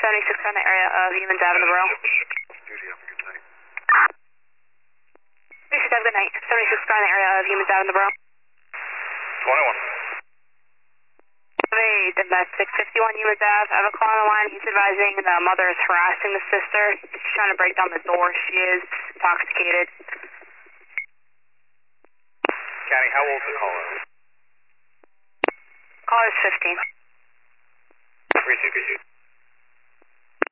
76 on the area of Humans Avenue, bro. 76, have a good night. 76 on the area of Humans Avenue, bro. 21. Hey, domestic 51 Humans Ave. I have a call on the line. He's advising the mother is harassing the sister. She's trying to break down the door. She is intoxicated. County, how old is the caller? Caller is 15. 360.